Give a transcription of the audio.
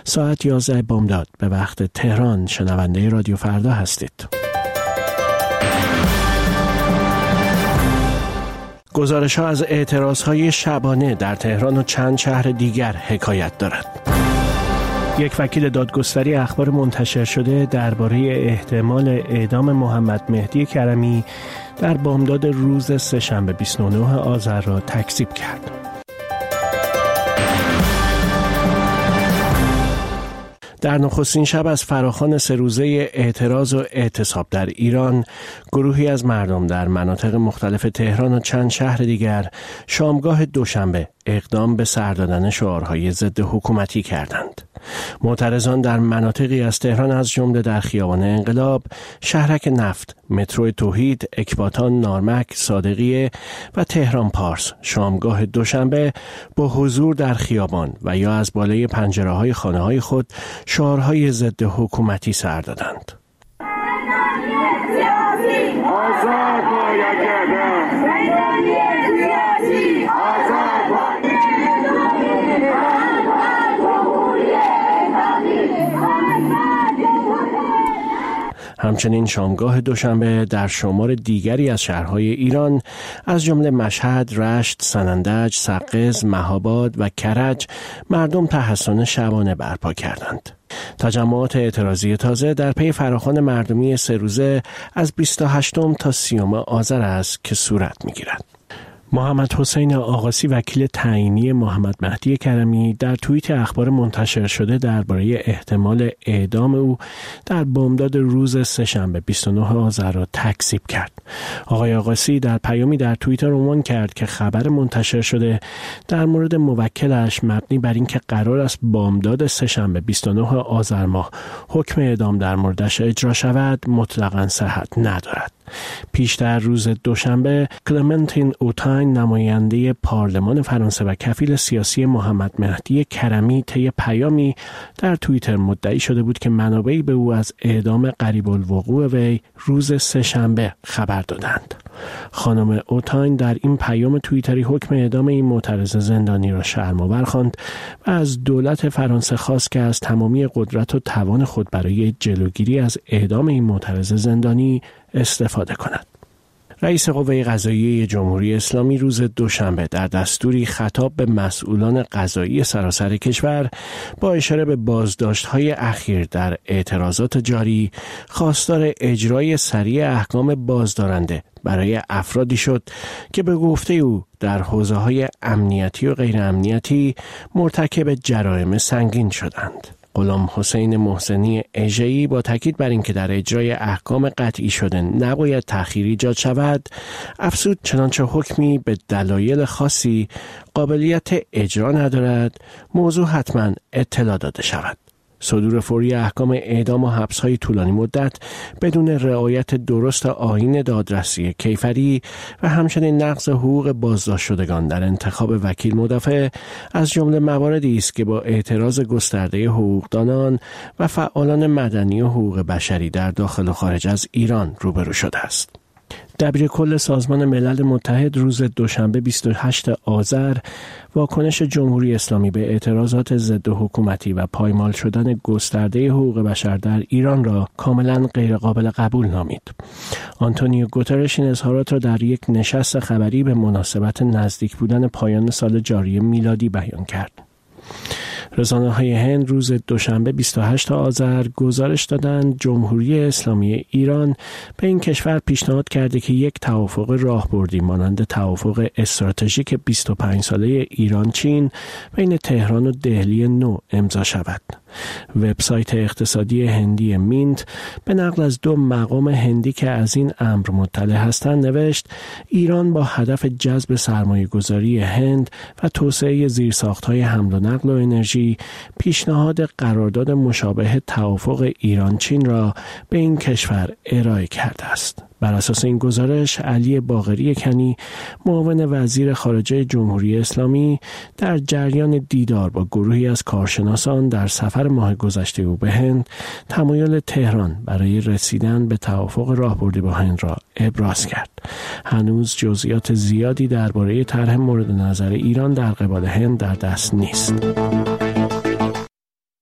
ساعت 11 بامداد به وقت تهران شنونده رادیو فردا هستید. گزارش‌ها از اعتراض‌های شبانه در تهران و چند شهر دیگر حکایت دارد. یک وکیل دادگستری اخبار منتشر شده درباره احتمال اعدام محمد مهدی کرمی در بامداد روز سه‌شنبه 29 آذر را تکذیب کرد. در نخستین شب از فراخوان 3 روزه اعتراض و اعتصاب در ایران، گروهی از مردم در مناطق مختلف تهران و چند شهر دیگر شامگاه دوشنبه اقدام به سر دادن شعارهای ضد حکومتی کردند. معترضان در مناطقی از تهران از جمله در خیابان انقلاب، شهرک نفت، مترو توحید، اکباتان، نارمک، صادقیه و تهران پارس شامگاه دوشنبه با حضور در خیابان و یا از بالای پنجره‌های خانه‌های خود شعارهای ضد حکومتی سر دادند. همچنین شامگاه دوشنبه در شمار دیگری از شهرهای ایران از جمله مشهد، رشت، سنندج، سقز، مهاباد و کرج مردم تحصن شبانه برپا کردند. تجمعات اعتراضی تازه در پی فراخوان مردمی 3 روزه از 28 تا 30 آذر است که صورت می‌گیرد. محمد حسین آقاسی وکیل تعیینی محمد مهدی کرمی در توییت اخبار منتشر شده درباره احتمال اعدام او در بامداد روز سه‌شنبه 29 آذر را تکذیب کرد. آقای آقاسی در پیامی در توییتر عنوان کرد که خبر منتشر شده در مورد موکلش مبنی بر اینکه قرار است بامداد سه‌شنبه 29 آذر ماه حکم اعدام در موردش اجرا شود مطلقاً صحت ندارد. پیشتر روز دوشنبه کلمنتین اوتاین نماینده پارلمان فرانسه و کفیل سیاسی محمد مهدی کرمی طی پیامی در توییتر مدعی شده بود که منابعی به او از اعدام قریب الوقوع وی روز سه‌شنبه خبر دادند. خانم اوتاین در این پیام توییتری حکم اعدام این معترض زندانی را شرم‌آور خواند و از دولت فرانسه خواست که از تمامی قدرت و توان خود برای جلوگیری از اعدام این معترض زندانی استفاده کند. رئیس قوه قضاییه جمهوری اسلامی روز دوشنبه در دستوری خطاب به مسئولان قضایی سراسر کشور با اشاره به بازداشت‌های اخیر در اعتراضات جاری خواستار اجرای سریع احکام بازدارنده برای افرادی شد که به گفته او در حوزه‌های امنیتی و غیر امنیتی مرتکب جرایم سنگین شدند. غلام حسین محسنی اژه‌ای با تاکید بر اینکه در اجرای احکام قطعی شده نباید تأخیر ایجاد شود، افزود چنانچه حکمی به دلایل خاصی قابلیت اجرا ندارد، موضوع حتما اطلاع داده شود. صدور فوری احکام اعدام و حبس‌های طولانی مدت بدون رعایت درست آیین دادرسی کیفری و همچنین نقض حقوق بازداشت شدگان در انتخاب وکیل مدافع از جمله مواردی است که با اعتراض گسترده حقوقدانان و فعالان مدنی و حقوق بشری در داخل و خارج از ایران روبرو شده است. دبیر کل سازمان ملل متحد روز دوشنبه 28 آذر واکنش جمهوری اسلامی به اعتراضات ضد حکومتی و پایمال شدن گسترده حقوق بشر در ایران را کاملا غیرقابل قبول نامید. آنتونیو گوترش این اظهارات را در یک نشست خبری به مناسبت نزدیک بودن پایان سال جاری میلادی بیان کرد. رسانه‌های هند روز دوشنبه 28 آذر گزارش دادند جمهوری اسلامی ایران به این کشور پیشنهاد کرده که یک توافق راهبردی مانند توافق استراتژیک 25 ساله ایران چین بین تهران و دهلی نو امضا شود. وبسایت اقتصادی هندی مینت به نقل از 2 مقام هندی که از این امر مطلع هستند نوشت ایران با هدف جذب سرمایه‌گذاری هند و توسعه زیرساخت‌های حمل و نقل و انرژی پیشنهاد قرارداد مشابه توافق ایران چین را به این کشور ارائه کرده است. بر اساس این گزارش علی باقری کنی معاون وزیر خارجه جمهوری اسلامی در جریان دیدار با گروهی از کارشناسان در سفر ماه گذشته او به هند تمایل تهران برای رسیدن به توافق راهبردی با هند را ابراز کرد. هنوز جزئیات زیادی درباره طرح مورد نظر ایران در قبال هند در دست نیست.